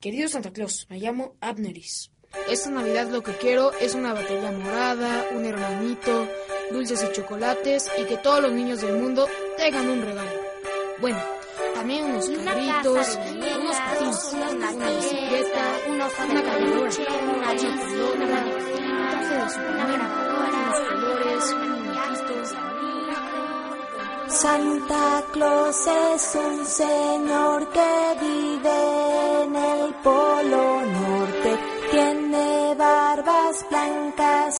Querido Santa Claus, me llamo Abneris. Esta Navidad lo que quiero es una batería morada, un hermanito, dulces y chocolates y que todos los niños del mundo tengan un regalo. Bueno, también unos carritos, unos patines, una bicicleta, una cargadora, una pelota, un traje de Superman, unos colores, un muñequito. Santa Claus es un señor que vive en el Polo Norte.